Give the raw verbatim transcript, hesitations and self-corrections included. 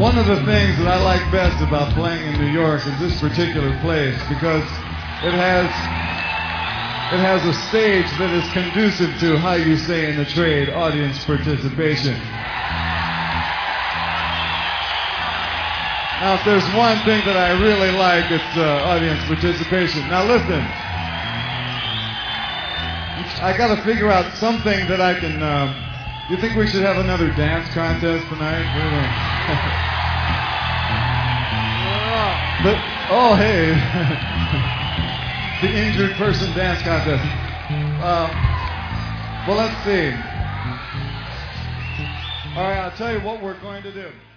One of the things that I like best about playing in New York is this particular place because it has it has a stage that is conducive to how you say in the trade, audience participation. Now, if there's one thing that I really like, it's uh, audience participation. Now, listen. I got to figure out something that I can. Um, you think we should have another dance contest tonight? But, oh, hey. The injured person dance contest. Uh, well, let's see. All right, I'll tell you what we're going to do.